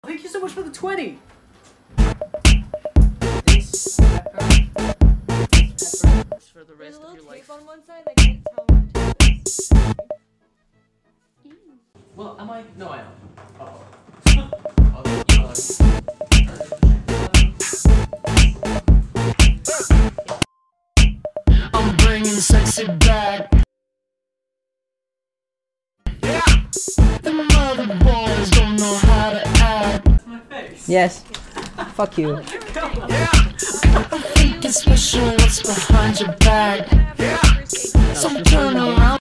Thank you so much for the 20. For the rest of your life. On one side, I can't tell what it is. Well, am I? No, I am. Uh-oh. I'm bringing sexy back. Yeah. The mother boys don't know how to act. That's my face. Yes. Fuck you. Yeah. I think it's special what's behind your back. Yeah. So turn around.